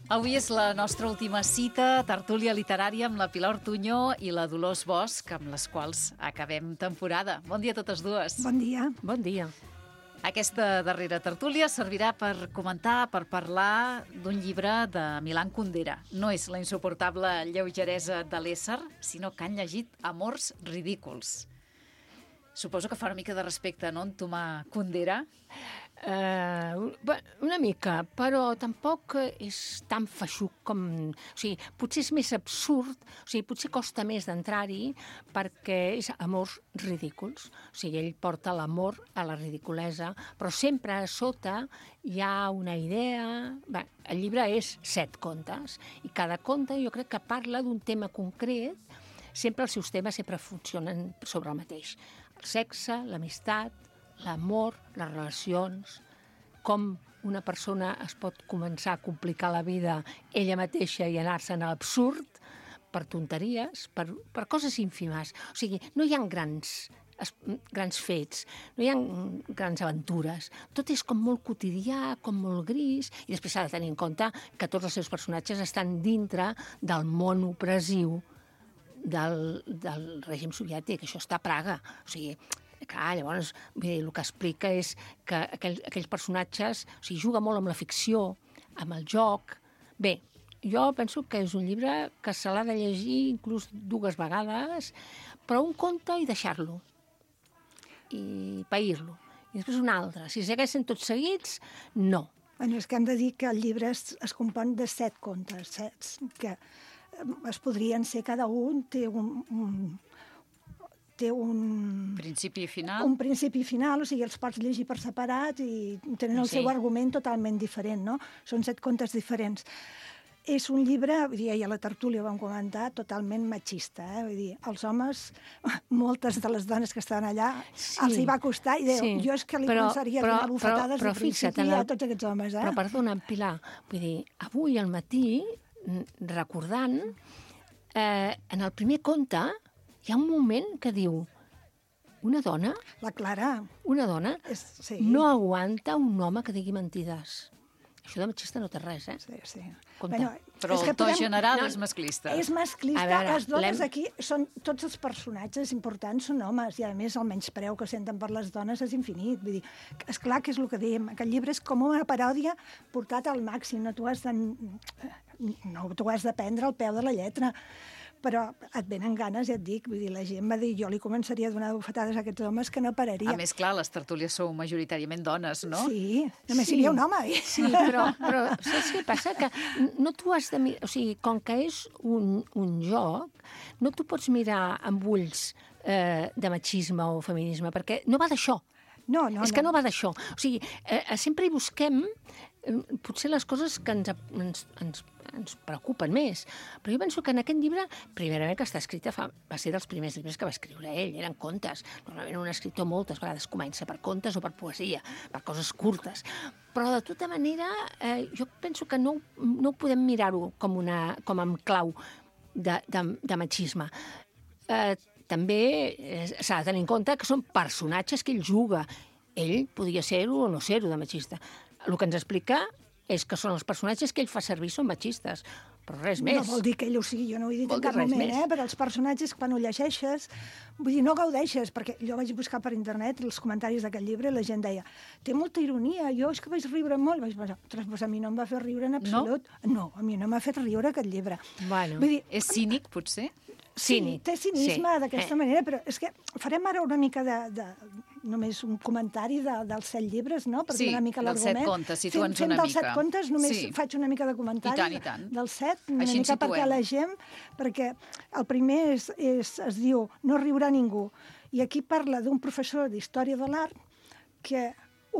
Avui és la nostra última cita, tertúlia literària amb la Pilar Ortuño i la Dolors Bosch, amb les quals acabem temporada. Bon dia a totes dues. Bon dia. Bon dia. Aquesta darrera tertúlia servirà per comentar, per parlar d'un llibre de Milan Kundera. No és la insuportable lleugeresa de l'ésser, sinó que han llegit Amors ridículs. Suposo que fa una mica de respecte, no?, entomar Kundera. Una mica, però tampoc és tan feixuc com... O sigui, potser és més absurd, o sigui, potser costa més d'entrar-hi perquè és amors ridículs. O sigui, ell porta l'amor a la ridiculesa, però sempre a sota hi ha una idea... Bé, el llibre és 7 contes, i cada conte jo crec que parla d'un tema concret. Sempre els seus temes sempre funcionen sobre el mateix. El sexe, l'amistat, l'amor, les relacions, com una persona es pot començar a complicar la vida ella mateixa i anar-se'n a l'absurd per tonteries, per coses ínfimes. O sigui, no hi ha grans fets, no hi ha grans aventures. Tot és com molt quotidià, com molt gris, i després s'ha de tenir en compte que tots els seus personatges estan dintre del món opressiu del règim soviètic. Això està a Praga. O sigui, clar, llavors, el que explica és que aquells personatges, o sigui, juga molt amb la ficció, amb el joc. Bé, jo penso que és un llibre que se l'ha de llegir inclús 2 vegades, però un conte i deixar-lo, i pair-lo. I després un altre. Si segueixen tots seguits, no. Bueno, és que hem de dir que el llibre es compon de 7 contes, 7, que es podrien ser, cada un té un principi i final. Un principi i final, o sigui, els pots llegir per separat i tenen el seu argument totalment diferent, no? Són 7 contes diferents. És un llibre, vull dir, i a la tertúlia ho vam comentar, totalment machista, Vull dir, els homes, moltes de les dones que estaven allà, els hi va costar, i deia, jo és que li començaria a donar bufetades de principi a tots aquests homes, Però perdona, Pilar, vull dir, avui al matí, recordant, en el primer conte hi ha un moment que diu una dona... La Clara. Una dona no aguanta un home que digui mentides. Això de machista no té res, Sí. Bueno, però el to general és masclista. És masclista. Les dones aquí són... Tots els personatges importants són homes, i a més el menyspreu que senten per les dones és infinit. Vull dir, esclar que és el que dèiem, aquest llibre és com una paròdia portat al màxim, no t'ho has de prendre al peu de la lletra. Però et venen ganes, ja et dic, vull dir, la gent va dir, jo li començaria a donar bufetades a aquests homes que no pararia. A més, clar, les tertúlies sou majoritàriament dones, no? Sí, només hi havia un home. Sí, però saps què passa? Que no t'ho has de mirar, o sigui, com que és un joc, no t'ho pots mirar amb ulls de machisme o feminisme, perquè no va d'això. No. És que no va d'això. O sigui, sempre hi busquem potser les coses que ens preocupen més. Però jo penso que en aquest llibre, primerament que està escrita, va ser dels primers llibres que va escriure ell, eren contes. Normalment un escriptor moltes vegades comença per contes o per poesia, per coses curtes. Però de tota manera, jo penso que no ho podem mirar-ho com amb clau de machisme. També s'ha de tenir en compte que són personatges que ell juga. Ell podia ser-ho o no ser-ho de machista. El que ens explica és que són els personatges que ell fa servir són machistes, però res més. No vol dir que ell ho sigui, jo no ho he dit en cap moment, però els personatges, quan ho llegeixes, vull dir, no gaudeixes, perquè jo vaig buscar per internet els comentaris d'aquest llibre i la gent deia, té molta ironia, jo és que vaig riure molt, vaig pensar, pues a mi no em va fer riure en absolut. No, a mi no m'ha fet riure aquest llibre. Bueno, vull dir, és cínic, potser? Sí, té cinisme d'aquesta manera, però és que farem ara una mica només un comentari dels 7 llibres, no? Sí, dels 7 contes, situa'ns una mica. Fent dels 7 contes només faig una mica de comentari dels 7, una mica perquè la gent, perquè el primer es diu No riurà ningú, i aquí parla d'un professor d'història de l'art que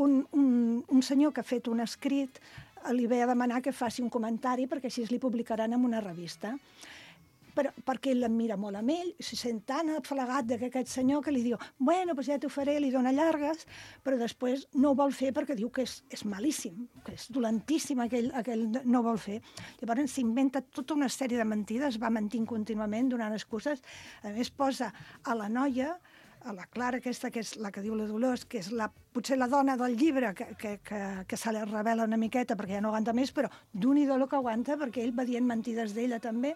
un senyor que ha fet un escrit li ve a demanar que faci un comentari perquè així li publicaran en una revista. Perquè ell l'admira molt amb ell, se sent tan afalagat d'aquest senyor que li diu, bueno, pues ja t'ho faré, li dona llargues, però després no ho vol fer perquè diu que és malíssim, que és dolentíssim, aquell no ho vol fer. Llavors s'inventa tota una sèrie de mentides, va mentint contínuament, donant excuses. A més, posa a la noia la Clara aquesta, que és la que diu la Dolors, que és potser la dona del llibre, que se li revela una miqueta perquè ja no aguanta més, però d'un-i-do el que aguanta, perquè ell va dient mentides d'ella també,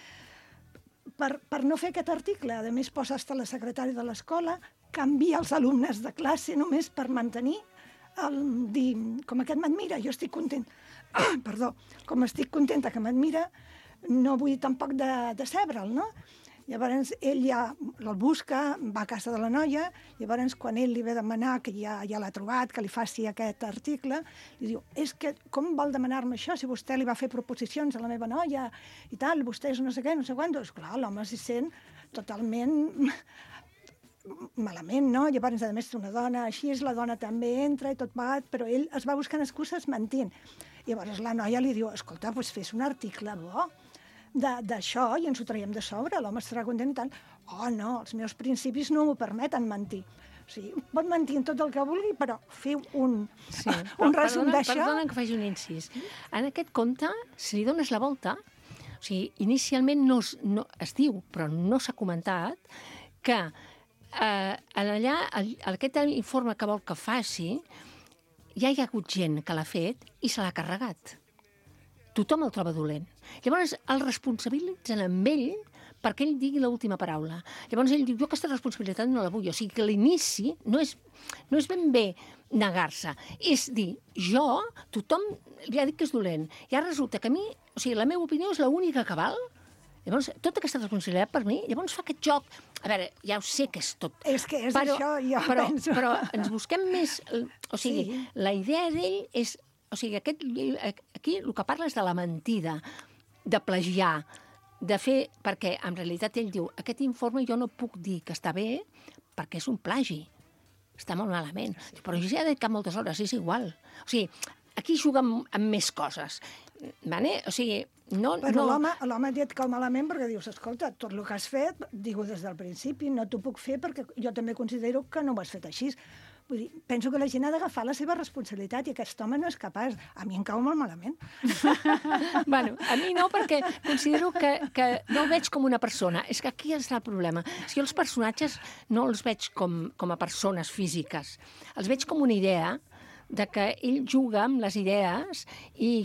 per no fer aquest article. A més, posa hasta la secretària de l'escola, canvia els alumnes de classe només per mantenir dir, com aquest m'admira, jo estic content. Perdó, com estic contenta que m'admira, no vull tampoc decebre'l, no? Llavors, ell ja el busca, va a casa de la noia, llavors, quan ell li ve demanar, que ja l'ha trobat, que li faci aquest article, li diu, és que com vol demanar-me això, si vostè li va fer proposicions a la meva noia i tal, vostès no sé què, no sé quant, doncs clar, l'home s'hi sent totalment malament, no? Llavors, a més, una dona així, la dona també entra i tot pagat, però ell es va buscant excuses mentint. Llavors, la noia li diu, escolta, doncs fes un article bo d'això i ens ho traiem de sobre, l'home estarà content i tal. Oh, no, els meus principis no m'ho permeten mentir. O sigui, pot mentir en tot el que vulgui, però fer un resum d'això... Perdona que faci un incís. En aquest conte, si li dones la volta, o sigui, inicialment no es diu, però no s'ha comentat, que allà, aquest informe que vol que faci, ja hi ha hagut gent que l'ha fet i se l'ha carregat. Tothom el troba dolent. Llavors, el responsabilitzen amb ell perquè ell digui l'última paraula. Llavors, ell diu, jo aquesta responsabilitat no la vull. O sigui, que l'inici no és ben bé negar-se. És dir, tothom li ha dit que és dolent. I ara resulta que a mi, o sigui, la meva opinió és l'única que val. Llavors, tota aquesta responsabilitat per mi, llavors fa aquest joc. A veure, ja ho sé que és tot. És que és això, jo penso. Però ens busquem més... O sigui, la idea d'ell és... O sigui, aquí el que parla és de la mentida, de plagiar, de fer... Perquè, en realitat, ell diu, aquest informe jo no puc dir que està bé perquè és un plagi. Està molt malament. Però jo ja he dedicat moltes hores, és igual. O sigui, aquí juga amb més coses. Vale? O sigui, però l'home ha dit que malament perquè dius, escolta, tot el que has fet, digo des del principi, no t'ho puc fer perquè jo també considero que no ho has fet així. Vull dir, penso que la gent ha d'agafar la seva responsabilitat i aquest home no és capaç. A mi em cau molt malament. Bueno, a mi no, perquè considero que no el veig com una persona. És que aquí està el problema. Si jo els personatges no els veig com a persones físiques, els veig com una idea de que ell juga amb les idees i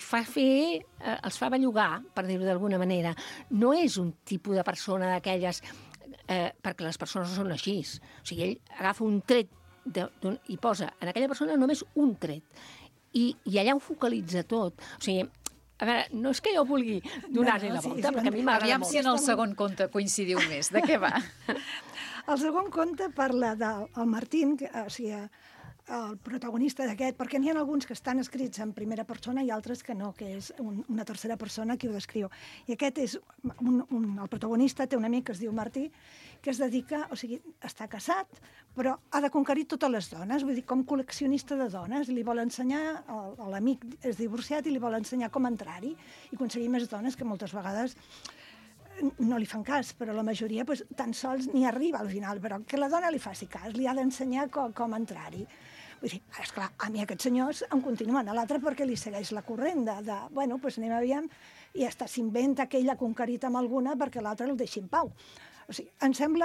els fa bellugar, per dir-ho d'alguna manera. No és un tipus de persona d'aquelles, perquè les persones no són així. O sigui, ell agafa un tret i posa en aquella persona només un tret. I allà ho focalitza tot. O sigui, a veure, no és que jo vulgui donar-li la volta, perquè a mi m'agrada molt. Aviam si en el segon conte coincidiu més. De què va? El segon conte parla del Martín, o sigui, el protagonista d'aquest, perquè n'hi ha alguns que estan escrits en primera persona i altres que no, que és una tercera persona qui ho descriu. I aquest és, el protagonista té un amic que es diu Martí, que es dedica, o sigui, està casat, però ha de conquerir totes les dones, vull dir, com col·leccionista de dones, li vol ensenyar, l'amic és divorciat i li vol ensenyar com entrar-hi i aconseguir més dones que moltes vegades no li fan cas, però la majoria tan sols ni arriba al final, però que la dona li faci cas, li ha d'ensenyar com entrar-hi. Vull dir, esclar, a mi aquests senyors em continuen a l'altre perquè li segueix la corrent bueno, doncs anem aviam, i hasta s'inventa que ell ha conquerit amb alguna perquè l'altre el deixi en pau. O sigui, em sembla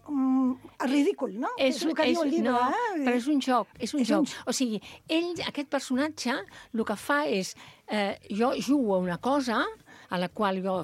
ridícul, no? És el que diu el llibre. No, però és un joc, és un joc. O sigui, aquest personatge, el que fa és, jo jugo a una cosa a la qual jo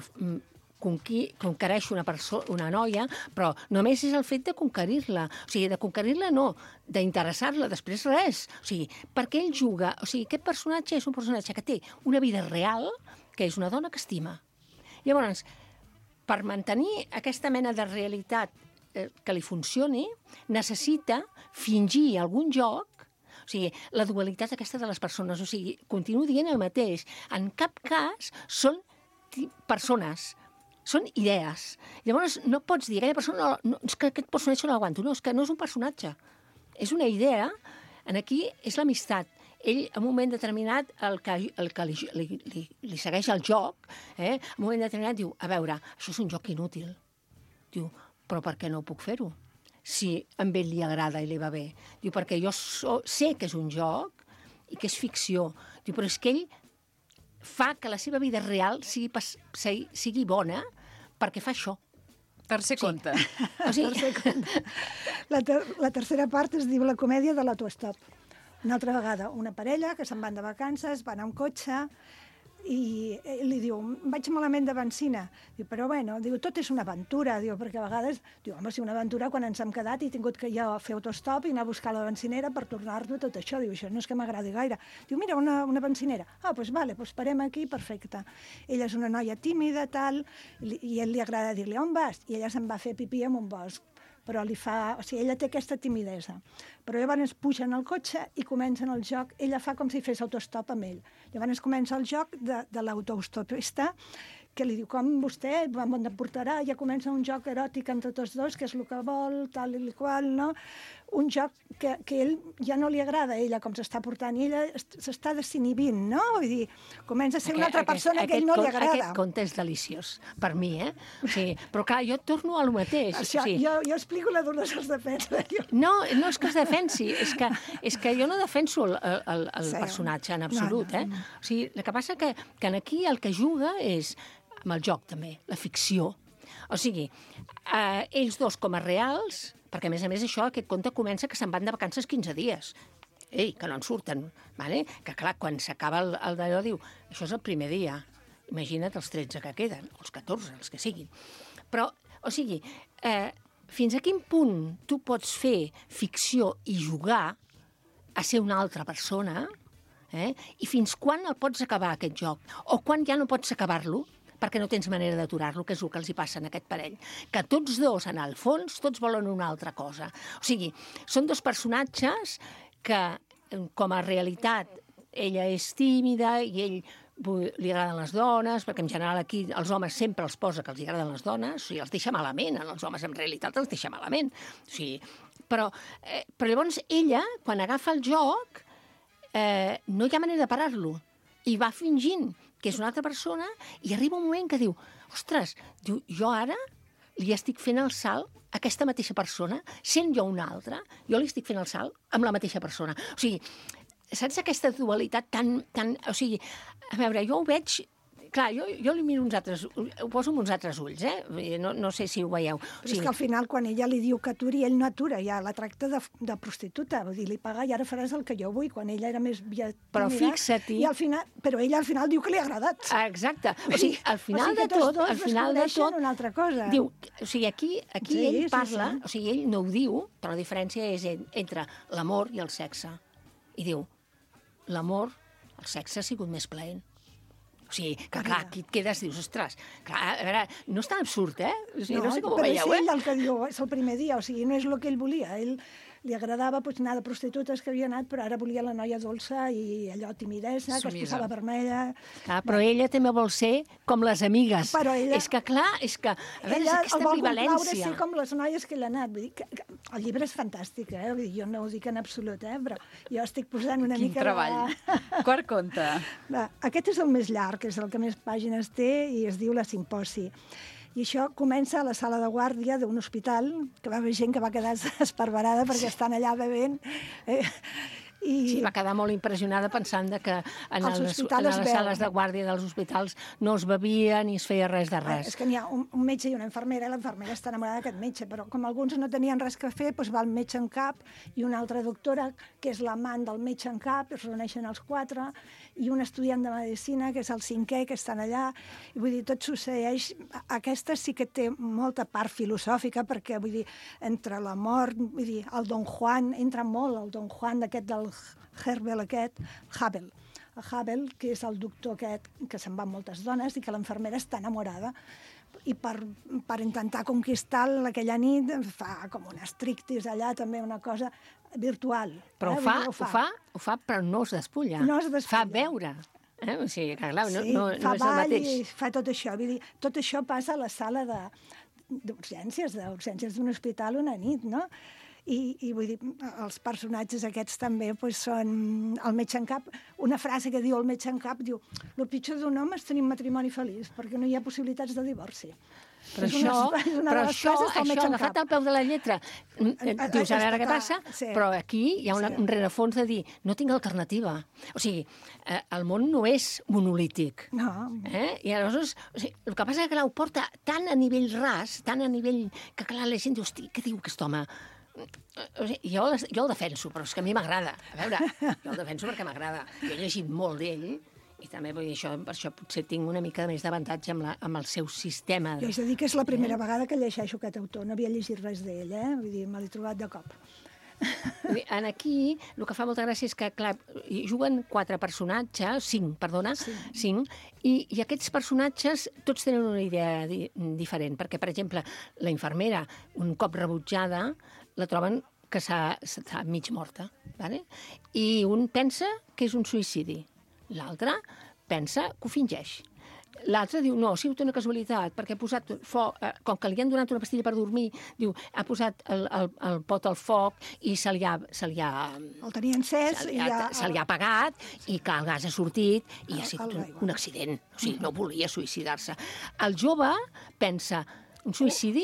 conquereixo una noia, però només és el fet de conquerir-la. O sigui, de conquerir-la no, d'interessar-la, després res. O sigui, perquè ell juga... O sigui, aquest personatge és un personatge que té una vida real, que és una dona que estima. Llavors, per mantenir aquesta mena de realitat que li funcioni, necessita fingir algun joc. O sigui, la dualitat aquesta de les persones. O sigui, continuo dient el mateix. En cap cas són persones, són idees. Llavors, no pots dir, aquella persona, no, és que aquest personatge no l'aguanto. No, és que no és un personatge. És una idea. Aquí és l'amistat. Ell, en un moment determinat, el que li segueix el joc, en un moment determinat diu, a veure, això és un joc inútil. Diu, però per què no puc fer-ho? Si a ell li agrada i li va bé. Diu, perquè jo sé que és un joc i que és ficció. Diu, però és que ell fa que la seva vida real sigui bona perquè fa això. Tercer conte. La tercera part es diu la comèdia de l'autostop. Una altra vegada, una parella que se'n van de vacances, van amb cotxe, i li diu, vaig malament de benzina. Diu, però bueno, diu, tot és una aventura, diu, perquè a vegades, diu, home, si una aventura quan ens hem quedat i he tingut que jo fer autostop i anar a buscar la benzinera per tornar-lo tot això. Diu, això no és que m'agradi gaire. Diu, mira, una benzinera. Ah, doncs vale, doncs parem aquí, perfecte. Ella és una noia tímida, tal, i a ell li agrada dir-li, on vas? I ella se'n va fer pipí en un bosc. Però ella té aquesta timidesa. Però llavors pugen al cotxe i comencen el joc. Ella fa com si fes autostop amb ell. Llavors comença el joc de l'autostopista, que li diu, com vostè, on em portarà? Ja comença un joc eròtic entre tots dos, que és el que vol, tal i qual, no? Un joc que ell ja no li agrada, ella, com s'està portant, i ella s'està desinhibint, no? Vull dir, comença a ser una altra persona que a ell no li agrada. Aquest conte és deliciós, per mi, eh? O sigui, però clar, jo torno a lo mateix. Això, jo explico la Dolors es defensa. No és que es defensi, és que jo no defenso el personatge en absolut, eh? O sigui, el que passa que aquí el que juga és amb el joc, també, la ficció. O sigui, ells dos com a reals, perquè a més això, aquest conte comença que se'n van de vacances 15 dies. Ei, que no en surten, vale? Que clar, quan s'acaba el d'allò diu, això és el primer dia, imagina't els 13 que queden, o els 14, els que siguin. Però, o sigui, fins a quin punt tu pots fer ficció i jugar a ser una altra persona, i fins quan el pots acabar, aquest joc? O quan ja no pots acabar-lo, perquè no tens manera d'aturar-lo, que és el que els hi passa en aquest parell. Que tots dos, en el fons, tots volen una altra cosa. O sigui, són dos personatges que, com a realitat, ella és tímida i ell li agraden les dones, perquè en general aquí els homes sempre els posa que els agraden les dones, o sigui, els deixa malament, els homes en realitat els deixa malament. O sigui, però llavors ella, quan agafa el joc, no hi ha manera de parar-lo, i va fingint que és una altra persona, i arriba un moment que diu, ostres, jo ara li estic fent el salt a aquesta mateixa persona, sent jo una altra, jo li estic fent el salt amb la mateixa persona. O sigui, saps aquesta dualitat tan... O sigui, a veure, jo ho veig... Clar, jo li miro ho poso amb uns altres ulls, no sé si ho veieu. Però és que al final, quan ella li diu que aturi, ell no atura, ja la tracta de prostituta, vull dir, li paga i ara faràs el que jo vull, quan ella era més tímida. Però fixa't-hi... Però ella al final diu que li ha agradat. Exacte. O sigui, al final de tot... Al final de tot... una altra cosa. Diu, o sigui, aquí ell parla, o sigui, ell no ho diu, però la diferència és entre l'amor i el sexe. I diu, l'amor, el sexe ha sigut més plaent. O sigui, que clar, aquí et quedes, dius, ostres, clar, a veure, no és tan absurd, o sigui, no sé com ho veieu, però és ell el que diu, és el primer dia, o sigui, no és el que ell volia, ell li agradava anar de prostitutes que havia anat, però ara volia la noia dolça i allò timidesa, que es posava vermella... Però ella també vol ser com les amigues. Però ella... És que, clar, és aquesta ambivalència. Ella vol ser com les noies que ell ha anat. Vull dir que el llibre és fantàstic, Vull dir, jo no ho dic en absolut, però jo estic posant una mica... Quin treball. Quart conte. Aquest és el més llarg, és el que més pàgines té i es diu La Simposi. I això comença a la sala de guàrdia d'un hospital, que va haver gent que va quedar esparverada perquè estan allà bevent. Sí, va quedar molt impressionada pensant que en les sales de guàrdia dels hospitals no es bevia ni es feia res de res. És que n'hi ha un metge i una infermera, i l'infermera està enamorada d'aquest metge, però com alguns no tenien res que fer, doncs va el metge en cap i una altra doctora, que és l'amant del metge en cap, es reuneixen els quatre, i un estudiant de medicina, que és el 5è, que estan allà, i vull dir, tot succeeix. Aquesta sí que té molta part filosòfica, perquè, vull dir, entre la mort, vull dir, el Don Juan, entra molt el Don Juan d'aquest del Herbel aquest, Hubble. El Hubble, que és el doctor aquest, que se'n van moltes dones i que l'infermera està enamorada. I per intentar conquistar-la aquella nit fa com un striptease allà, també una cosa virtual. Però ho fa, però no es despulla. No es despulla. Fa veure. O sigui, que clar, no és el mateix. Sí, fa tot això. Vull dir, tot això passa a la sala d'urgències d'un hospital una nit, no? I vull dir, els personatges aquests també són el metge en cap. Una frase que diu el metge en cap, diu, el pitjor d'un home és tenir un matrimoni feliç, perquè no hi ha possibilitats de divorci. Però això agafat al peu de la lletra, dius, a veure què passa, però aquí hi ha un rerefons de dir, no tinc alternativa. O sigui, el món no és monolític. No. I aleshores, el que passa és que ho porta tan a nivell ras, tan a nivell que, clar, la gent diu, hosti, què diu aquest home? O sigui, jo el defenso, però és que a mi m'agrada. A veure, jo el defenso perquè m'agrada. Jo he llegit molt d'ell, i també vull dir això, per això potser tinc una mica més d'avantatge amb el seu sistema. Jo haig de dir que és la primera vegada que llegeixo aquest autor, no havia llegit res d'ell, vull dir, me l'he trobat de cop. En aquí, el que fa molta gràcia és que, clar, juguen 4 personatges, 5, perdona, 5, i aquests personatges tots tenen una idea diferent, perquè, per exemple, la infermera, un cop rebutjada, la troben que està mig morta, ¿vale? I un pensa que és un suïcidi. L'altre pensa que ho fingeix. L'altre diu, no, ha sigut una casualitat, perquè ha posat foc, com que li han donat una pastilla per dormir, diu, ha posat el pot al foc i se li ha... El tenia encès i ja... Se li ha apagat i que el gas ha sortit i ha sigut un accident. O sigui, no volia suïcidar-se. El jove pensa, un suïcidi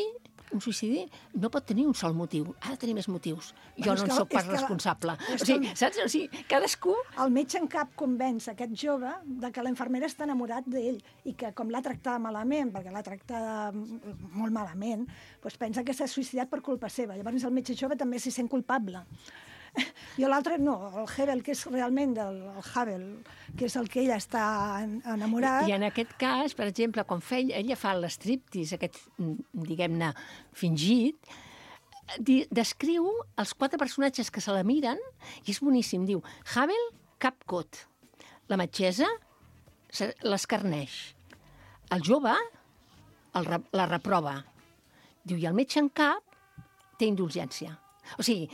no pot tenir un sol motiu, ha de tenir més motius. Jo no en soc pas responsable. O sigui, saps? O sigui, cadascú... El metge en cap convenç aquest jove de que la infermera està enamorat d'ell i que com l'ha tractada malament, perquè l'ha tractada molt malament, doncs pensa que s'ha suïcidat per culpa seva. Llavors el metge jove també s'hi sent culpable. I l'altre no, el Hebel, que és realment el Havel, que és el que ella està enamorat. I en aquest cas, per exemple, quan ella fa l'estriptease, aquest, diguem-ne, fingit, descriu els 4 personatges que se la miren i és boníssim. Diu, Havel, cap cot. La metgessa l'escarneix. El jove la reprova. Diu, i el metge en cap té indulgència. O sigui,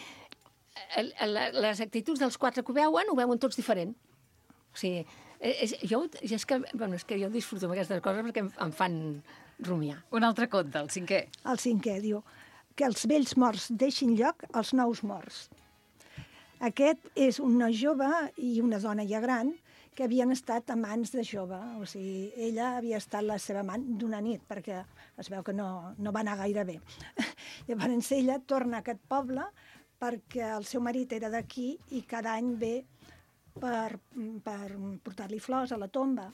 les actituds dels 4 que ho veuen tots diferent. O sigui, és que jo disfruto amb aquestes coses perquè em fan rumiar. Un altre conte, el 5è. El 5è, diu, que els vells morts deixin lloc als nous morts. Aquest és un noi jove i una dona ja gran que havien estat amants de jove. O sigui, ella havia estat la seva amant d'una nit, perquè es veu que no va anar gaire bé. Llavors ella torna a aquest poble perquè el seu marit era d'aquí i cada any ve per portar-li flors a la tomba.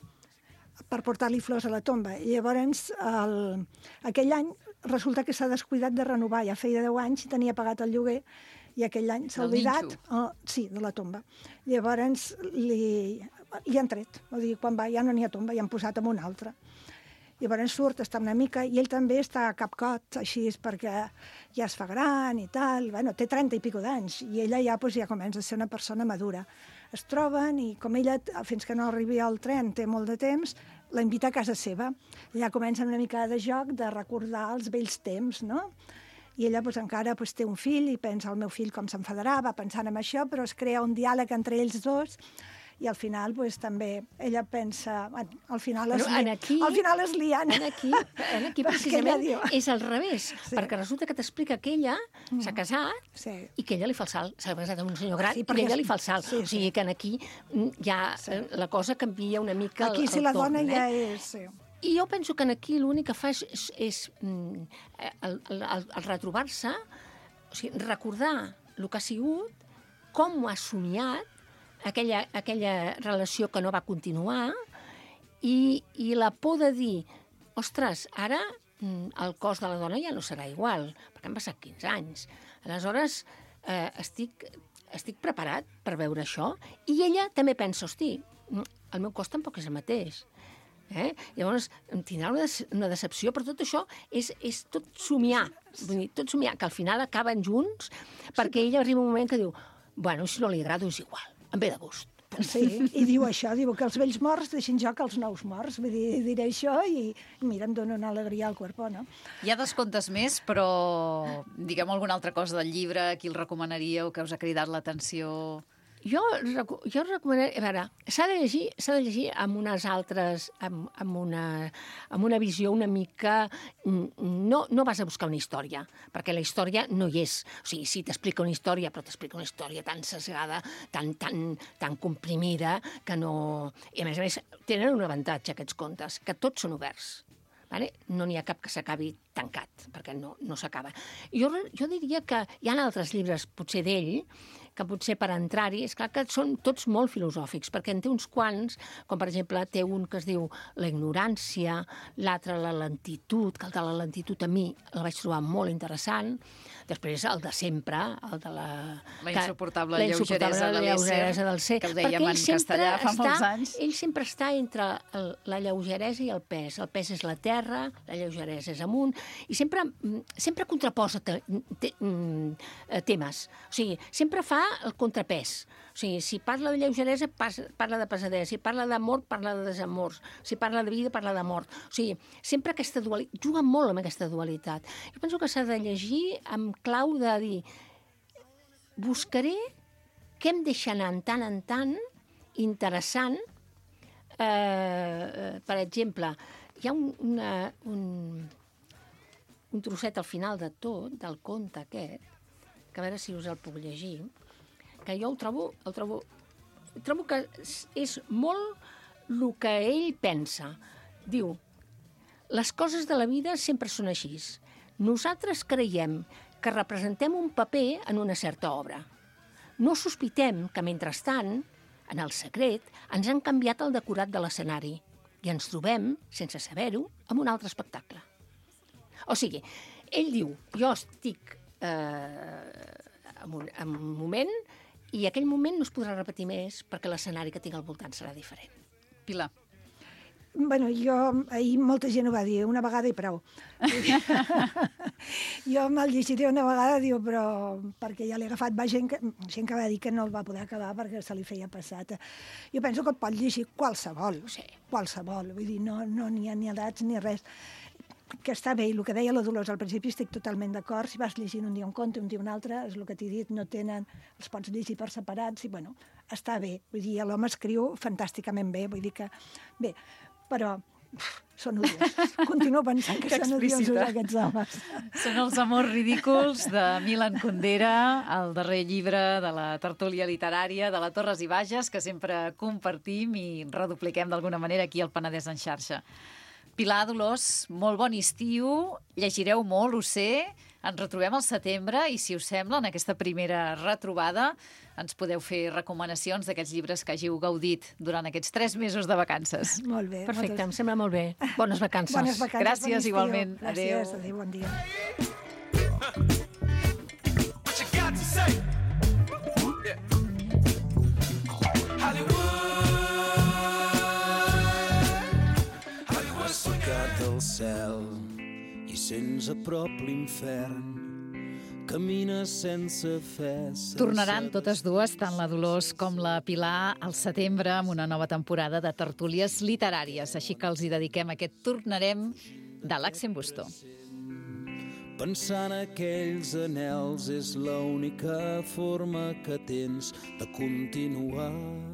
I llavors, aquell any, resulta que s'ha descuidat de renovar. Ja feia 10 anys i tenia pagat el lloguer i aquell any s'ha oblidat... Sí, de la tomba. Llavors, li han tret. Vull dir, quan va ja no n'hi ha tomba, i han posat en una altra. Llavors surt, està una mica, i ell també està a capcot, així, perquè ja es fa gran i tal, bueno, té 30 i pico d'anys, i ella ja comença a ser una persona madura. Es troben, i com ella, fins que no arribi al tren, té molt de temps, la invita a casa seva. Ja comencen una mica de joc de recordar els vells temps, no? I ella encara té un fill, i pensa, el meu fill com s'enfadarà, va pensant en això, però es crea un diàleg entre ells dos, i al final també ella pensa... Al final es lien. Aquí precisament és al revés, perquè resulta que t'explica que ella s'ha casat i que ella li fa el salt. S'ha casat amb un senyor gran i ella li fa el salt. O sigui que aquí ja la cosa canvia una mica el torn. Aquí si la dona ja és... I jo penso que aquí l'únic que fa és el retrobar-se, o sigui, recordar el que ha sigut, com ho ha somiat, aquella relació que no va continuar i la por de dir, ostres, ara el cos de la dona ja no serà igual, perquè han passat 15 anys. Aleshores, estic preparat per veure això i ella també pensa, hosti, el meu cos tampoc és el mateix. Llavors, tindrà una decepció, però tot això és tot somiar, vull dir, tot somiar, que al final acaben junts, perquè ella arriba un moment que diu, bueno, si no li agrado és igual, em ve de gust. Sí, i diu això, diu que els vells morts deixin joc als nous morts. Vull dir, diré això i mira, em dona una alegria al cuerpo, no? Hi ha 2 contes més, però diguem alguna altra cosa del llibre, qui el recomanaríeu, que us ha cridat l'atenció? Jo recomanaria... A veure, s'ha de llegir amb unes altres... amb una visió una mica... No vas a buscar una història, perquè la història no hi és. O sigui, sí, t'explica una història, però t'explica una història tan sesgada, tan comprimida, que no... I a més, tenen un avantatge, aquests contes, que tots són oberts. no n'hi ha cap que s'acabi tancat, perquè no s'acaba. Jo diria que hi ha altres llibres, potser d'ell, que potser per entrar-hi, és clar que són tots molt filosòfics, perquè en té uns quants, com per exemple té un que es diu La ignorància, l'altre La lentitud, que el de la lentitud a mi el vaig trobar molt interessant, després el de sempre, el de la insuportable lleugeresa del ser, que ho dèiem en castellà fa molts anys. Ell sempre està entre la lleugeresa i el pes és la terra, la lleugeresa és amunt, i sempre contraposa temes, o sigui, sempre fa el contrapès. O sigui, si parla de lleugeresa, parla de pesadesa. Si parla d'amor, parla de desamor. Si parla de vida, parla de mort. O sigui, sempre aquesta dualitat, juga molt amb aquesta dualitat. Jo penso que s'ha de llegir amb clau de dir buscaré què em deixa anar tant en tant interessant. Per exemple, hi ha un trosset al final de tot, del conte aquest, que a veure si us el puc llegir, que jo trobo que és molt el que ell pensa. Diu, les coses de la vida sempre són així. Nosaltres creiem que representem un paper en una certa obra. No sospitem que, mentrestant, en el secret, ens han canviat el decorat de l'escenari i ens trobem, sense saber-ho, en un altre espectacle. O sigui, ell diu, jo estic en un moment i aquell moment no es podrà repetir més perquè l'escenari que tinc al voltant serà diferent. Pilar. Bueno, ahir molta gent ho va dir, una vegada i prou. Jo me'l llegiré una vegada, però perquè ja l'he agafat. Gent que va dir que no el va poder acabar perquè se li feia passat. Jo penso que el pot llegir qualsevol, qualsevol. Vull dir, no n'hi ha ni edats ni res. Que està bé, i el que deia la Dolors al principi estic totalment d'acord. Si vas llegint un dia un conte, un dia un altre, és el que t'he dit, no tenen, els pots llegir per separats, i bueno, està bé. Vull dir, l'home escriu fantàsticament bé, vull dir que... Bé, però són odiosos. Continuo pensant que són odiosos aquests homes. Són els amors ridículs de Milan Kundera, el darrer llibre de la tertúlia literària de la Torres i Bages, que sempre compartim i redupliquem d'alguna manera aquí al Penedès en xarxa. Pilar, Dolors, molt bon estiu, llegireu molt, ho sé, ens retrobem al setembre i, si us sembla, en aquesta primera retrobada ens podeu fer recomanacions d'aquests llibres que hàgiu gaudit durant aquests 3 mesos de vacances. Molt bé. Perfecte, em sembla molt bé. Bones vacances. Bones vacances. Gràcies, igualment. Gràcies, adéu, bon dia. Del cel i sents a prop l'infern, camines sense fe. Tornaran totes dues, tant la Dolors com la Pilar, al setembre amb una nova temporada de tertúlies literàries. Així que els hi dediquem aquest Tornarem de l'Axen Busto. Pensar en aquells anels és l'única forma que tens de continuar.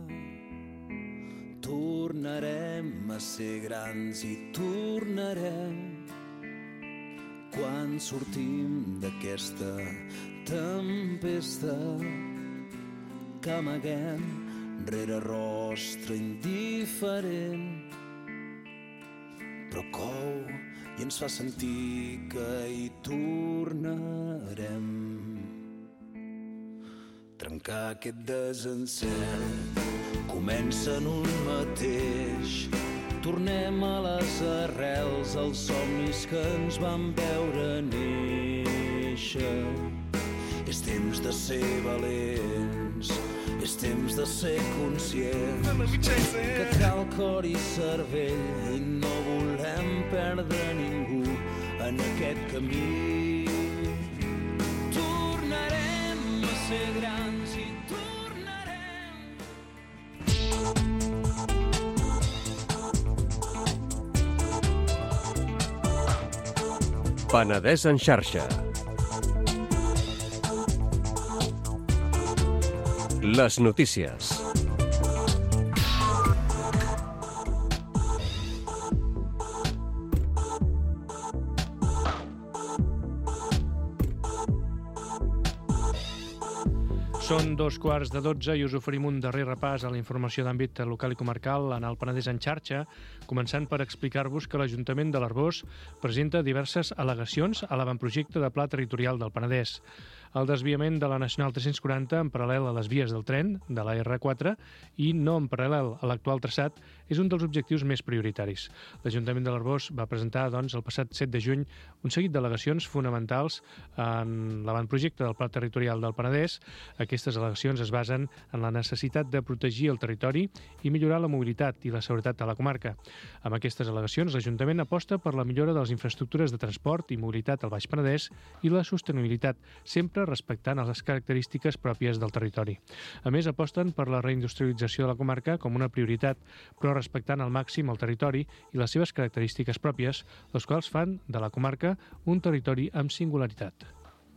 Tornarem a ser grans i tornarem quan sortim d'aquesta tempesta que amaguem rere rostre indiferent, però cou i ens fa sentir que hi tornarem. Trencar aquest desencert comença en un mateix. Tornem a les arrels, als somnis que ens van veure néixer. És temps de ser valents, és temps de ser conscients que cal cor i cervell i no volem perdre ningú en aquest camí. Tornarem a ser grans i Penedès en xarxa. Les notícies. Són 2:15 i us oferim un darrer repàs a la informació d'àmbit local i comarcal en el Penedès en xarxa, començant per explicar-vos que l'Ajuntament de l'Arboç presenta diverses al·legacions a l'avantprojecte de Pla Territorial del Penedès. El desviament de la Nacional 340 en paral·lel a les vies del tren, de la R4, i no en paral·lel a l'actual traçat, és un dels objectius més prioritaris. L'Ajuntament de l'Arboç va presentar, doncs, el passat 7 de juny un seguit d'al·legacions fonamentals en l'avantprojecte del Pla Territorial del Penedès. Aquestes al·legacions es basen en la necessitat de protegir el territori i millorar la mobilitat i la seguretat a la comarca. Amb aquestes al·legacions, l'Ajuntament aposta per la millora de les infraestructures de transport i mobilitat al Baix Penedès i la sostenibilitat, sempre respectant les característiques pròpies del territori. A més, aposten per la reindustrialització de la comarca com una prioritat, però respectant al màxim el territori i les seves característiques pròpies, les quals fan de la comarca un territori amb singularitat.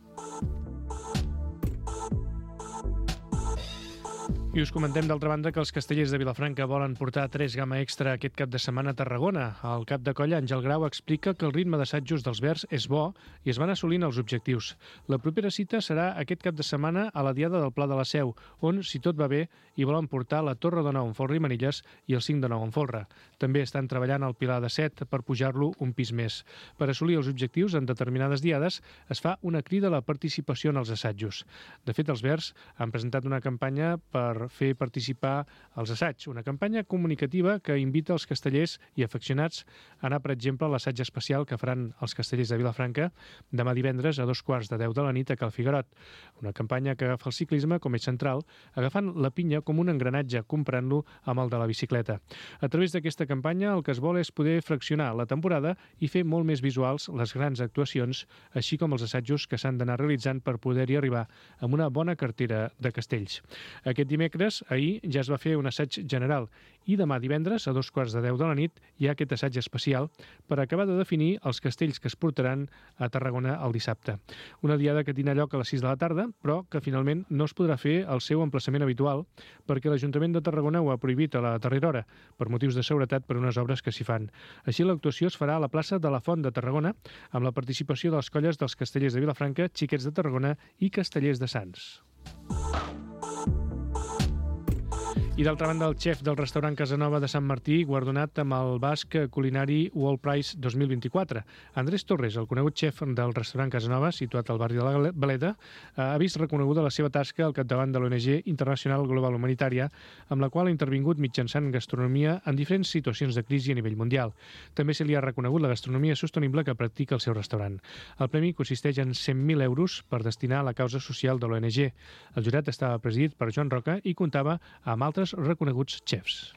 I us comentem, d'altra banda, que els castellers de Vilafranca volen portar 3 gamma extra aquest cap de setmana a Tarragona. El cap de colla, Àngel Grau, explica que el ritme d'assajos dels Verds és bo i es van assolint els objectius. La propera cita serà aquest cap de setmana a la Diada del Pla de la Seu, on, si tot va bé, hi volen portar la Torre de Nou en folre i manilles i el 5 de Nou en folre. També estan treballant al Pilar de 7 per pujar-lo un pis més. Per assolir els objectius en determinades diades es fa una crida a la participació en els assajos. De fet, els Verds han presentat una campanya per fer participar als assaigs, una campanya comunicativa que invita els castellers i afeccionats a anar, per exemple, a l'assaig especial que faran els castellers de Vilafranca demà divendres a 2:15 de la nit a Cal Figuerot. Una campanya que agafa el ciclisme com eix central, agafant la pinya com un engranatge, comparant-lo amb el de la bicicleta. A través d'aquesta campanya el que es vol és poder fraccionar la temporada i fer molt més visuals les grans actuacions, així com els assajos que s'han d'anar realitzant per poder-hi arribar amb una bona cartera de castells. Aquest dimecres, ahir, ja es va fer un assaig general i demà divendres, a 2:15 de la nit, hi ha aquest assaig especial per acabar de definir els castells que es portaran a Tarragona el dissabte. Una diada que tindrà lloc a les 6 de la tarda, però que finalment no es podrà fer al seu emplaçament habitual perquè l'Ajuntament de Tarragona ho ha prohibit a la darrera hora per motius de seguretat per unes obres que s'hi fan. Així, l'actuació es farà a la plaça de la Font de Tarragona amb la participació de les colles dels castellers de Vilafranca, Xiquets de Tarragona i Castellers de Sants. I d'altra banda, el xef del restaurant Casanova de Sant Martí, guardonat amb el Basc Culinari World Prize 2024. Andrés Torres, el conegut xef del restaurant Casanova, situat al barri de la Valeda, ha vist reconeguda la seva tasca al capdavant de l'ONG Internacional Global Humanitària, amb la qual ha intervingut mitjançant gastronomia en diferents situacions de crisi a nivell mundial. També se li ha reconegut la gastronomia sostenible que practica el seu restaurant. El premi consisteix en 100.000 euros per destinar a la causa social de l'ONG. El jurat estava presidit per Joan Roca i comptava amb altres reconeguts xefs.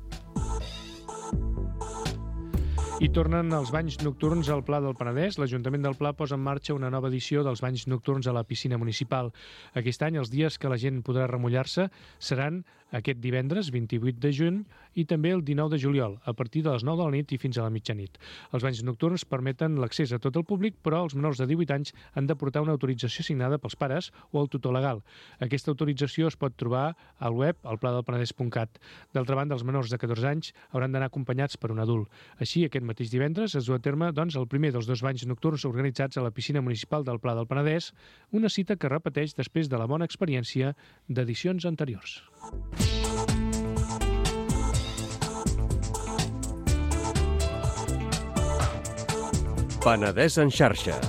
I tornen els banys nocturns al Pla del Penedès. L'Ajuntament del Pla posa en marxa una nova edició dels banys nocturns a la piscina municipal. Aquest any els dies que la gent podrà remullar-se seran aquest divendres, 28 de juny, i també el 19 de juliol, a partir de les 9 de la nit i fins a la mitjanit. Els banys nocturns permeten l'accés a tot el públic, però els menors de 18 anys han de portar una autorització signada pels pares o el tutor legal. Aquesta autorització es pot trobar al web alpladelpenedès.cat. D'altra banda, els menors de 14 anys hauran d'anar acompanyats per un adult. Així, aquest mateix divendres es du a terme el primer dels 2 banys nocturns organitzats a la piscina municipal del Pla del Penedès, una cita que repeteix després de la bona experiència d'edicions anteriors. Penedès en xarxa.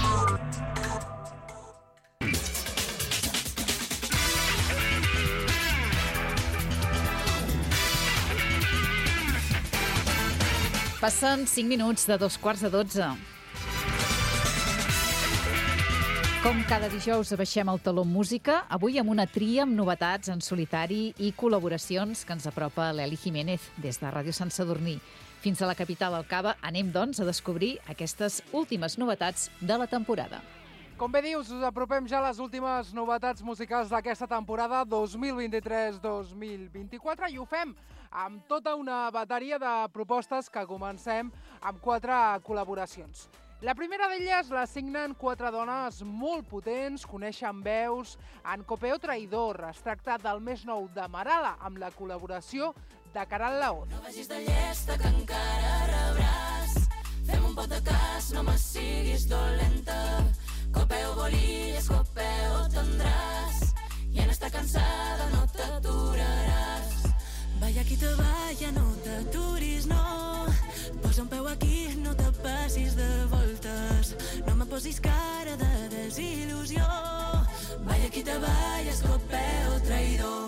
Passen 5 minuts de 2:15. Com cada dijous abaixem el taló en música, avui amb una tria amb novetats en solitari i col·laboracions que ens apropa l'Eli Jiménez des de Ràdio Sant Sadurní. Fins a la capital al Cava anem, doncs, a descobrir aquestes últimes novetats de la temporada. Com bé dius, us apropem ja a les últimes novetats musicals d'aquesta temporada 2023-2024 i ho fem amb tota una bateria de propostes que comencem amb 4 col·laboracions. La primera d'elles la signen 4 dones molt potents, coneixen veus, en Copeo Traïdor. Es tracta del més nou de Marala, amb la col·laboració de Caral Laoz. No vagis de llesta que encara rebràs, fem un pot de cas, no me siguis dolenta, Copeo bolilles, Copeo tendràs, i en t'avalla, no t'aturis, no. Posa un peu aquí, no te passis de voltes. No me posis cara de desil·lusió. Balla qui t'avalla, escopeu traïdor.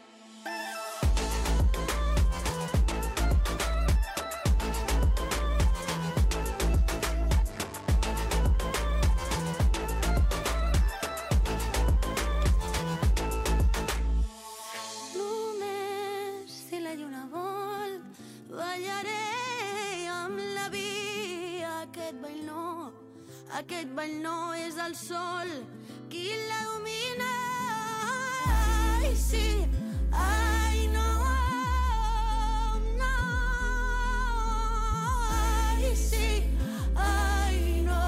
Aquest ball no és el sol qui la domina. Ai, sí, ai, no, no. Ai, sí, ai, no.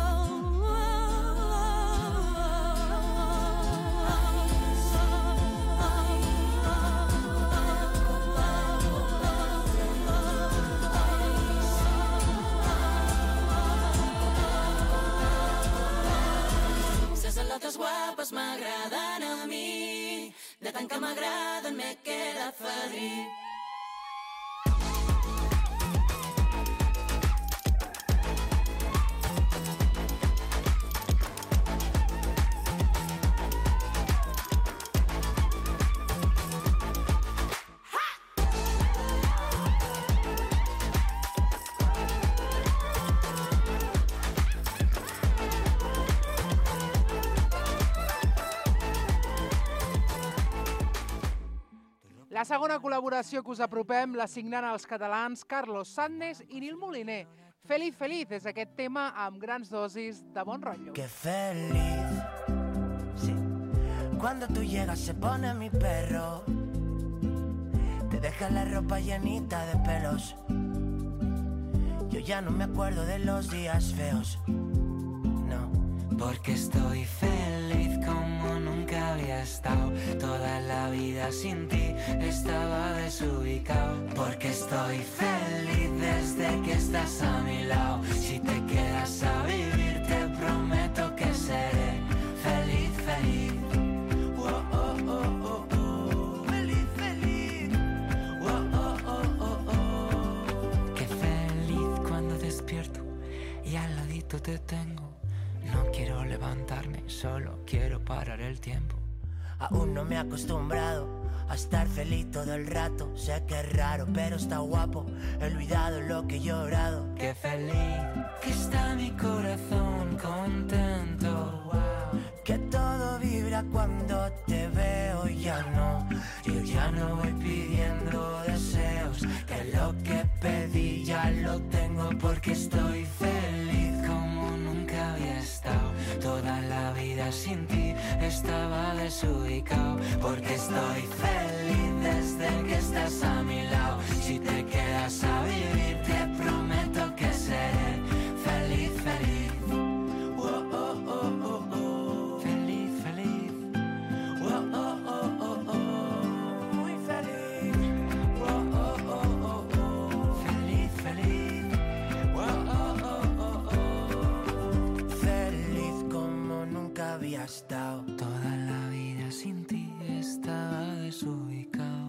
Les guapes m'agraden a mi, de tant que m'agraden m'he quedat fadrí. La segona col·laboració que us apropem la signen els catalans Carlos Sandnes i Nil Moliner. Feliz, feliz és aquest tema amb grans dosis de bon rotllo. Qué feliz, sí. Cuando tú llegas se pone mi perro. Te deja la ropa llenita de pelos. Yo ya no me acuerdo de los días feos. No, porque estoy feliz como nunca había estado. Toda la vida sin ti estaba desubicado. Porque estoy feliz desde que estás a mi lado. Si te quedas a vivir te prometo que seré feliz, feliz. Oh, oh, oh, oh, oh. Feliz, feliz. Oh, oh, oh, oh, oh. Qué feliz cuando despierto y al ladito te tengo. No quiero levantarme, solo quiero parar el tiempo. Aún no me he acostumbrado a estar feliz todo el rato. Sé que es raro, pero está guapo. He olvidado lo que he llorado. Qué feliz que está mi corazón contento. Wow. Que todo vibra cuando te veo y ya no. Yo ya no voy pidiendo deseos. Que lo que pedí ya lo tengo porque estoy feliz como nunca había estado. Toda la vida sin ti estaba desubicado. Porque estoy feliz desde que estás a mi lado. Si te quedas a vivir te prometo que seré feliz, feliz. Oh, oh, oh, oh, oh. Feliz, feliz. Oh, oh, oh, oh, oh. Muy feliz. Oh, oh, oh, oh, oh. Feliz, feliz. Oh, oh, oh, oh, oh. Feliz como nunca había estado. Toda la vida sin ti estaba desubicado.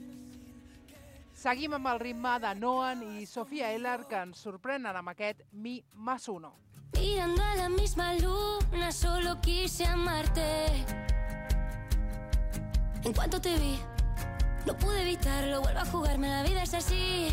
Seguim amb el ritme de Noan i Sofía Eller, que ens sorprenen amb aquest Mi Más Uno. Mirando a la misma luna, solo quise amarte. En cuanto te vi, no pude evitarlo. Vuelvo a jugarme, la vida es así.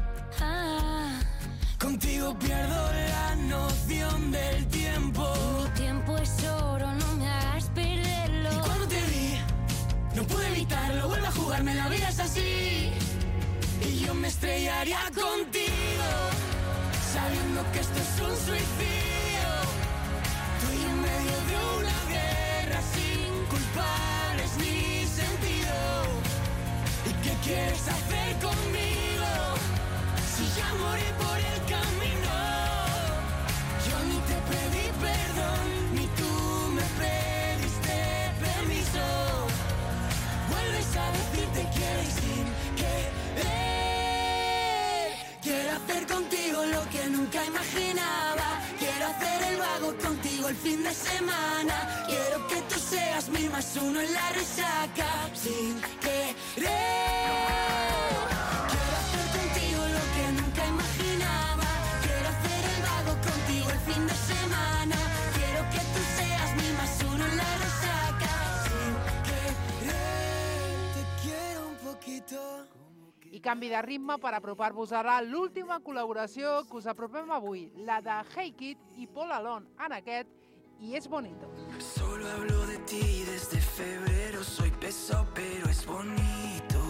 Contigo pierdo la noción del tiempo. Mi tiempo es oro, no me hagas perderlo. Y cuando te vi, no pude evitarlo. Vuelvo a jugarme, la vida es así. Y yo me estrellaría contigo, sabiendo que esto es un suicidio. Estoy en medio de una guerra sin culpables ni sentido. ¿Y qué quieres hacer conmigo? Si ya morí por el camino. Yo ni te pedí perdón, ni tú me pediste permiso. Vuelves a decir te quiero y sin querer. Quiero hacer contigo lo que nunca imaginaba. Quiero hacer el vago contigo el fin de semana. Quiero que tú seas mi más uno en la resaca. Sin querer. canvi de ritme per apropar-vos ara l'última col·laboració que us apropem avui, la de Hey Kid i Paul Alon, en aquest Y es bonito. Solo hablo de ti desde febrero, soy pesado pero es bonito.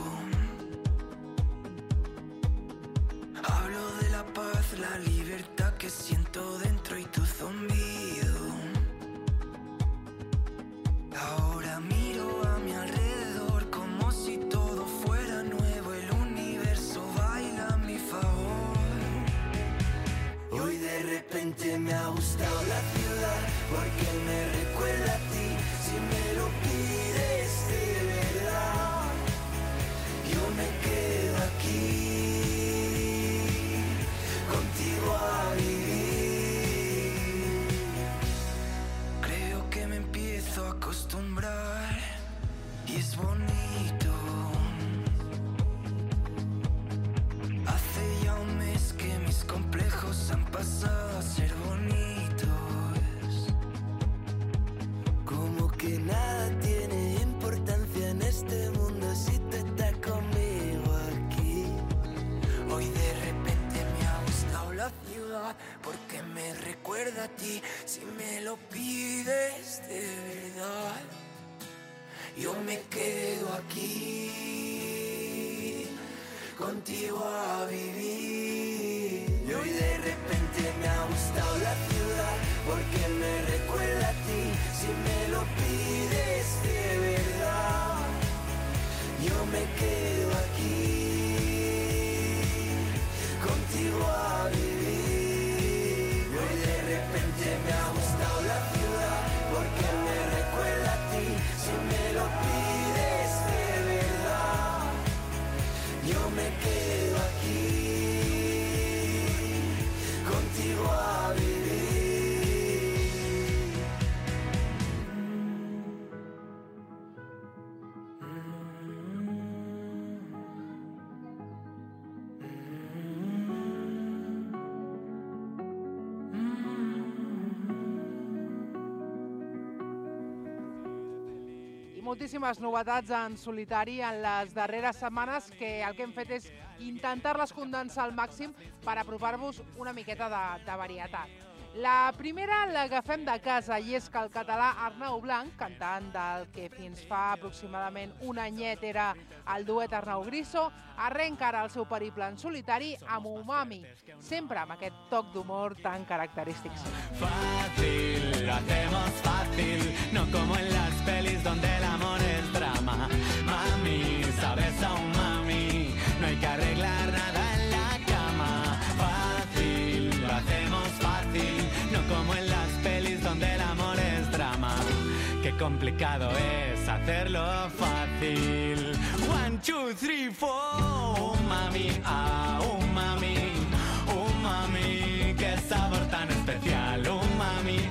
Hablo de la paz, la libertad que siento dentro y tu zumbido. Ahora miro a mi alrededor como si todo fuera nuevo, el universo baila a mi favor. Hoy de repente me ha gustado la ciudad porque me recuerda a ti, si me lo pides de verdad, yo me quedo aquí, contigo a vivir. Creo que me empiezo a acostumbrar y es bonito. Hace ya un mes que mis complejos han pasado a ser bonitos. Como que nada tiene importancia en este mundo si tú estás conmigo aquí. Hoy de repente me ha gustado la ciudad porque me recuerda a ti, si me lo pides de verdad, yo me quedo aquí, contigo a vivir. Y hoy de repente me ha gustado la ciudad porque me recuerda a ti, si me lo pides de verdad, yo me quedo aquí, contigo a vivir. Y hoy de repente me ha gustado la ciudad porque me recuerda a ti, si me lo pides de verdad, yo me quedo aquí, contigo a vivir. Moltíssimes novetats en solitari en les darreres setmanes que el que hem fet és intentar-les condensar al màxim per apropar-vos una miqueta de varietat. La primera l'agafem de casa i és que el català Arnau Blanc, cantant del que fins fa aproximadament un anyet era el duet Arnau Griso, arrenca ara el seu periple en solitari amb Umami, sempre amb aquest toc d'humor tan característic. Fácil, lo hacemos fácil, no como en las pelis donde el amor es drama. Mami, sabes aún mami, no hay que arreglar nada en la cama. Fácil, lo hacemos fácil, no como en las pelis donde el amor es drama. Qué complicado es hacerlo fácil. 1, 2, 3, 4. Mami, mami, qué sabor tan especial. Mami,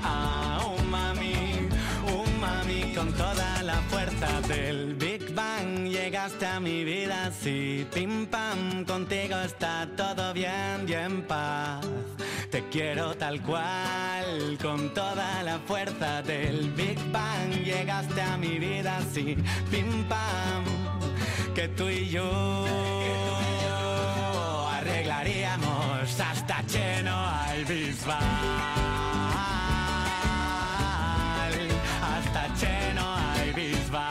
mami, con toda la fuerza del Big Bang llegaste a mi vida así, pim pam, contigo está todo bien y en paz. Te quiero tal cual, con toda la fuerza del Big Bang llegaste a mi vida así, pim pam, que tú y yo arreglaríamos hasta lleno al Bisbal, hasta lleno al Bisbal.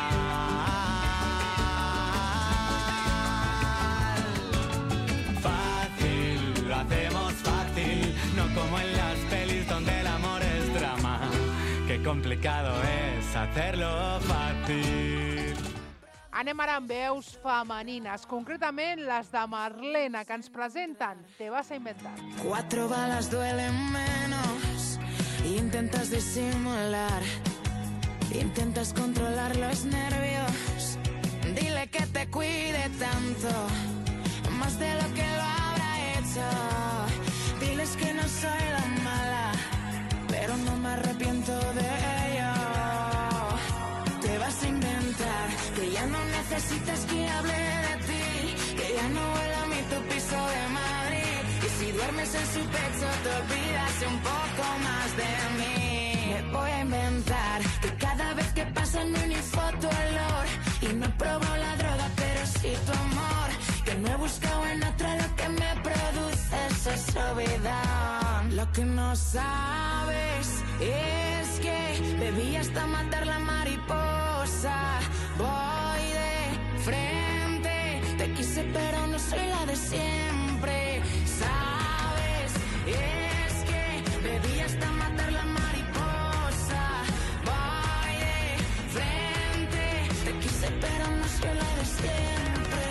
Fácil, lo hacemos fácil, no como en las pelis donde el amor es drama. Qué complicado es hacerlo fácil. Anem ara amb veus femenines, concretament les de Marlena, que ens presenten Te vas a inventar. 4 balas duelen menos, intentas disimular, intentas controlar los nervios, dile que te cuide tanto, más de lo que lo habrá hecho, diles que no soy la mala, pero no me arrepiento de ello. Te vas a inventar que ya no necesitas que hable de ti, que ya no huele a mí tu piso de Madrid, y si duermes en su pecho te olvidas un poco más de mí. Me voy a inventar que cada vez que pasa en mi foto olor, y no probo la droga pero sí tu amor, que que no he buscado en otro lo que me produce esa soledad. Lo que no sabes es que bebí hasta matar la mariposa. Voy de frente, te quise pero no soy la de siempre. Sabes, es que bebí hasta matar la mariposa. Voy de frente, te quise pero no soy la de siempre.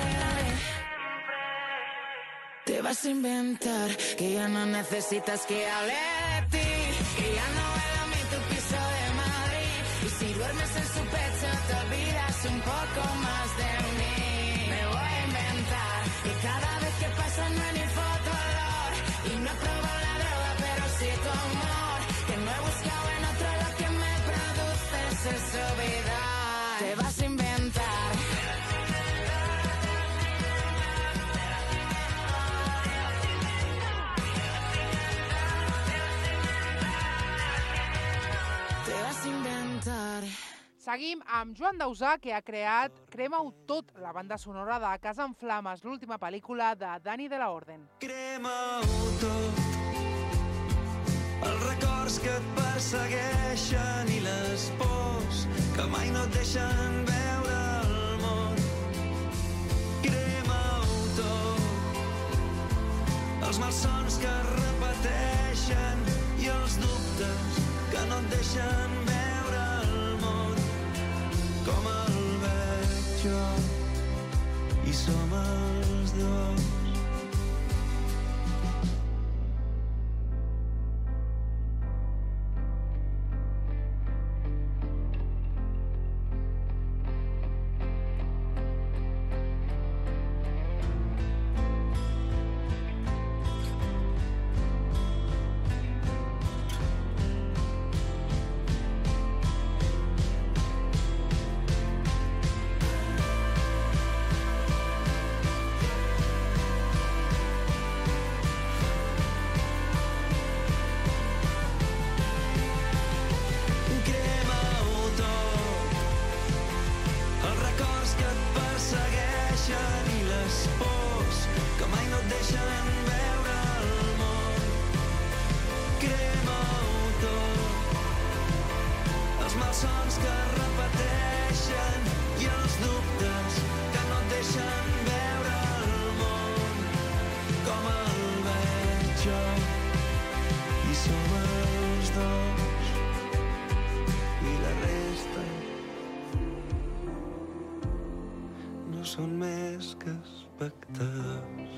Te vas a inventar que ya no necesitas que hable de ti, que ya no es a mí tu piso de Madrid. Y si duermes en su pecho te olvidas un poco más de mí. Me voy a inventar y cada vez que pasa no hay ni fotolor. Y no he probado la droga pero sí tu amor, que no he buscado en otro lo que me produce esa soledad. Te vas a inventar. Seguim amb Joan Dausà, que ha creat Crema-ho tot, la banda sonora de Casa en Flames, l'última pel·lícula de Dani de la Orden. Crema-ho tot, els records que et persegueixen i les pors que mai no et deixen veure el món. Crema-ho tot, els malsons que es repeteixen i els dubtes que no et deixen veure el món com el veig jo i som els dos. Són més que espectadors.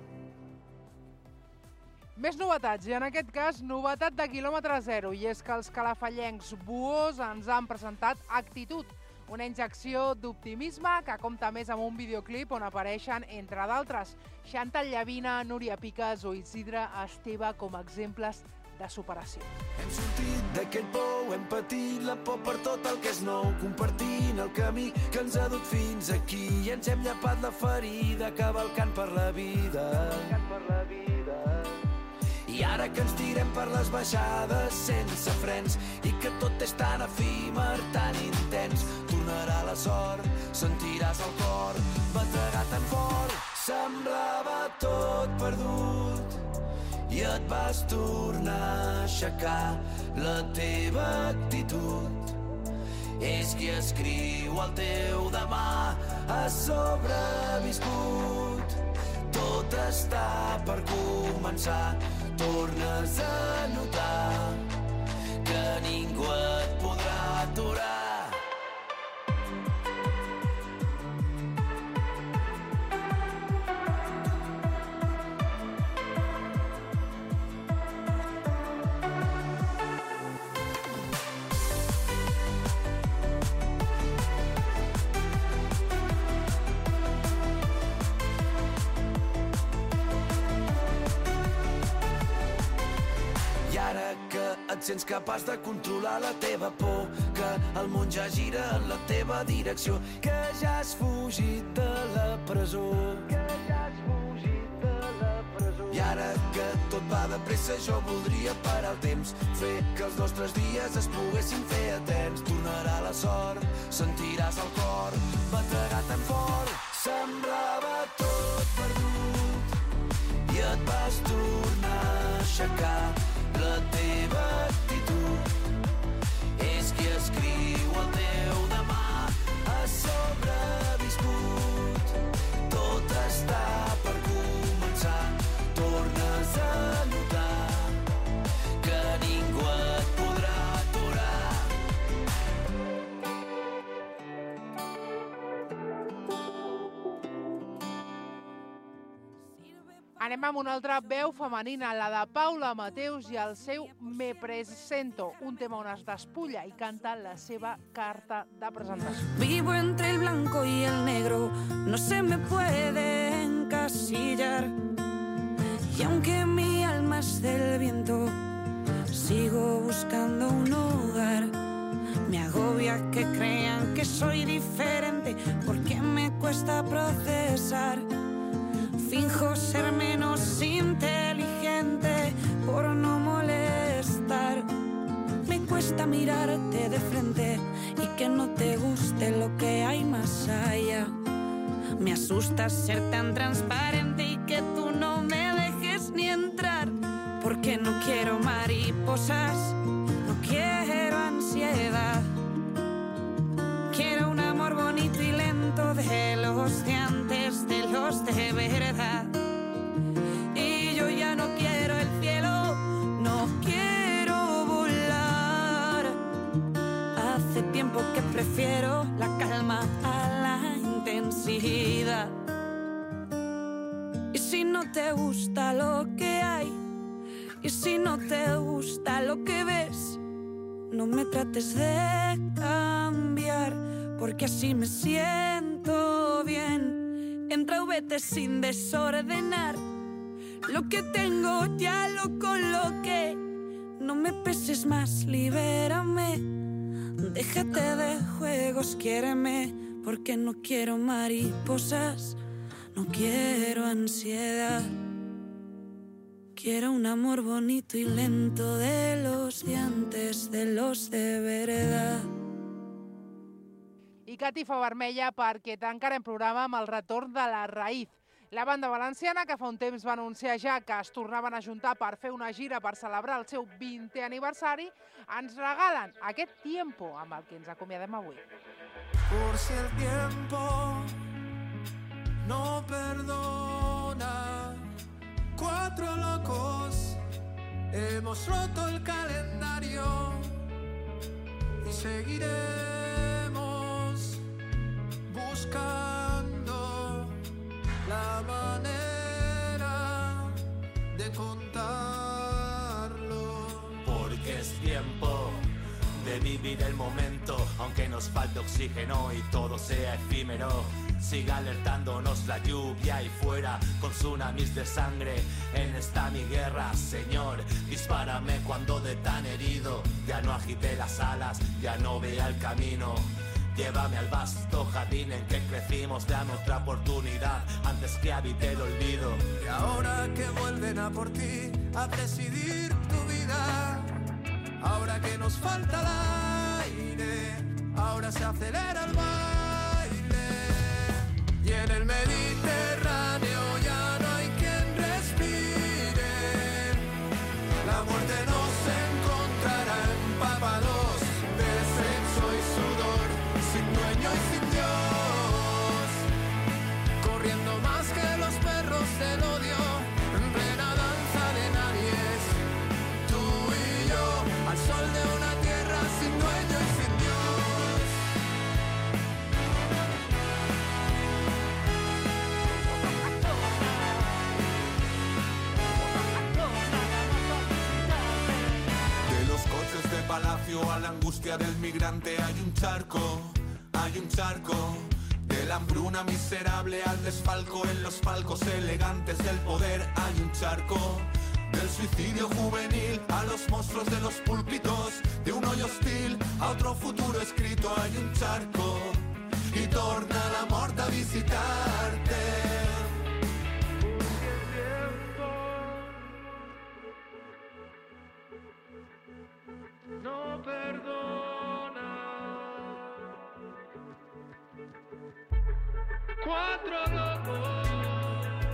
Més novetats, i en aquest cas novetat de quilòmetre zero, i és que els calafallencs Buós ens han presentat Actitud, una injecció d'optimisme que compta més amb un videoclip on apareixen, entre d'altres, Chantal Llavina, Núria Picas o Isidre Esteve com a exemples de superació. Hem sortit d'aquell pou, hem patit la por per tot el que és nou, compartint el camí que ens ha dut fins aquí i ens hem llapat la ferida cavalcant per la vida. I ara que ens tirem per les baixades sense frens i que tot és tan efímer, tan intens, tornarà la sort, sentiràs el cor bategar tan fort, semblava tot perdut i et vas tornar a aixecar. La teva actitud és qui escriu el teu demà. Has sobreviscut, tot està per començar. Tornes a notar que ningú et podrà aturar. Et sents capaç de controlar la teva por, que el món ja gira en la teva direcció, que ja has fugit de la presó. I ara que tot va de pressa jo voldria parar el temps, fer que els nostres dies es poguessin fer eterns. Tornarà la sort, sentiràs el cor bategar tan fort. Semblava tot perdut i et vas tornar a aixecar. La teva actitud és qui escriu el teu demà. Has sobreviscut, tot està per començar. Tornes a notar que ningú et podrà aturar. Anem amb una altra veu femenina, la de Paula Mateus i el seu Me Presento, un tema on es despulla i canta la seva carta de presentació. Vivo entre el blanco y el negro, no se me puede encasillar. Y aunque mi alma es del viento, sigo buscando un hogar. Me agobia que crean que soy diferente, porque me cuesta procesar. Finjo ser menos inteligente por no molestar. Me cuesta mirarte de frente y que no te guste lo que hay más allá. Me asusta ser tan transparente y que tú no me dejes ni entrar. Porque no quiero mariposas, no quiero ansiedad. Quiero un amor bonito y lento de los de antes, de los de verdad. Y yo ya no quiero el cielo, no quiero volar. Hace tiempo que prefiero la calma a la intensidad. Y si no te gusta lo que hay, y si no te gusta lo que ves, no me trates de cambiar, porque así me siento bien. Entra o vete sin desordenar. Lo que tengo ya lo coloqué. No me peses más, libérame. Déjate de juegos, quiéreme, porque no quiero mariposas, no quiero ansiedad. Quiero un amor bonito y lento de los de antes, de los de verdad. I catifa vermella perquè tancarem programa amb el retorn de la Raïz. La banda valenciana, que fa un temps va anunciar ja que es tornaven a juntar per fer una gira per celebrar el seu 20è aniversari, ens regalen aquest tiempo amb el que ens acomiadem avui. Por si el tiempo no perdona, 4 locos hemos roto el calendario y seguiremos buscando la manera de contarlo. Porque es tiempo de vivir el momento, aunque nos falte oxígeno y todo sea efímero. Siga alertándonos la lluvia y fuera con tsunamis de sangre. En esta mi guerra, Señor, dispárame cuando de tan herido ya no agite las alas, ya no vea el camino. Llévame al vasto jardín en que crecimos, dame otra oportunidad antes que habite el olvido. Y ahora que vuelven a por ti, a presidir tu vida, ahora que nos falta el aire, ahora se acelera el baile. Y en el Mediterráneo ya no hay quien respire. La muerte nos encontrará empapados de sexo y sudor, sin dueño y sin Dios, corriendo más que los perros del odio, en plena danza de nadies. Tú y yo, al sol de una tierra sin dueño y sin Dios. De los coches de palacio a la angustia del migrante hay un charco, hay un charco. De la hambruna miserable al desfalco en los palcos elegantes del poder hay un charco. Del suicidio juvenil a los monstruos de los púlpitos, de un hoyo hostil a otro futuro escrito hay un charco. Y torna la mort a visitarte. No perdona. 4 locos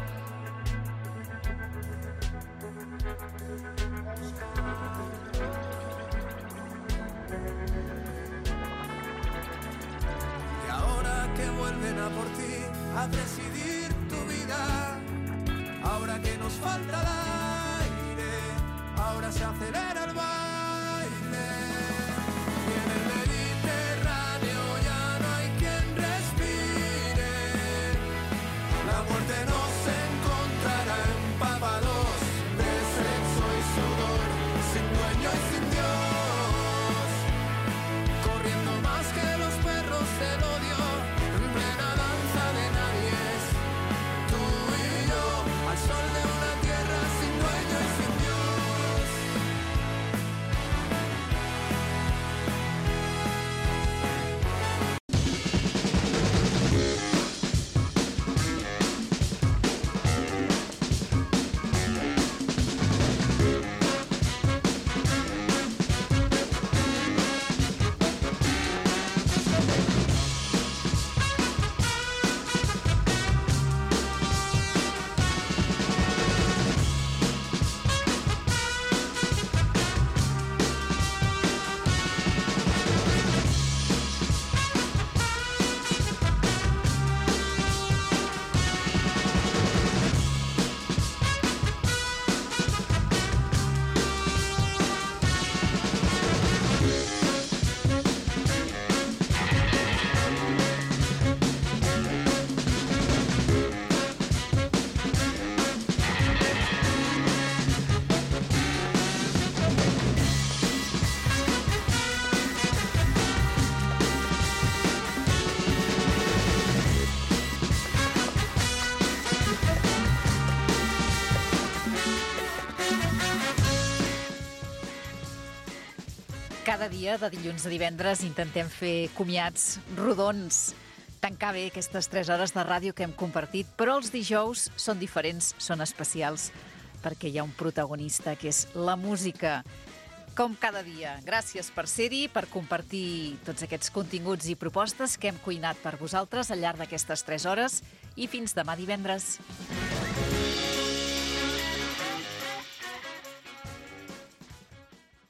ordena por ti a presidir tu vida. Ahora que nos falta el aire, ahora se acelera el baile. Y en el Mediterráneo ya no hay quien respire. La muerte nos encontrará empapados de sexo y sudor, sin dueño y sin Dios, corriendo más que los perros del odio, en plena danza de nadies. Tú y yo, al sol de una tierra sin dueño y sin Dios. Cada dia, de dilluns a divendres, intentem fer comiats rodons, tancar bé aquestes 3 hores de ràdio que hem compartit, però els dijous són diferents, són especials, perquè hi ha un protagonista, que és la música. Com cada dia, gràcies per ser-hi, per compartir tots aquests continguts i propostes que hem cuinat per vosaltres al llarg d'aquestes 3 hores, i fins demà divendres.